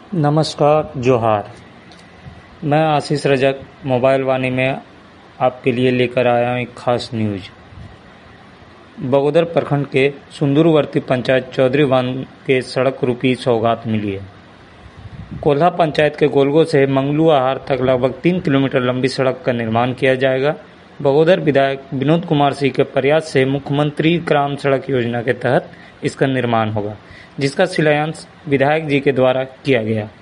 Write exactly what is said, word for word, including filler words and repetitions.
नमस्कार जोहार। मैं आशीष रजक मोबाइल वाणी में आपके लिए लेकर आया हूँ एक खास न्यूज। बगोदर प्रखंड के सुंदरवर्ती पंचायत चौधरी वन के सड़क रूपी सौगात मिली है। कोल्हा पंचायत के गोलगो से मंगलूआहार तक लगभग तीन किलोमीटर लंबी सड़क का निर्माण किया जाएगा। बगोदर विधायक विनोद कुमार सिंह के प्रयास से मुख्यमंत्री ग्राम सड़क योजना के तहत इसका निर्माण होगा, जिसका शिलान्यास विधायक जी के द्वारा किया गया।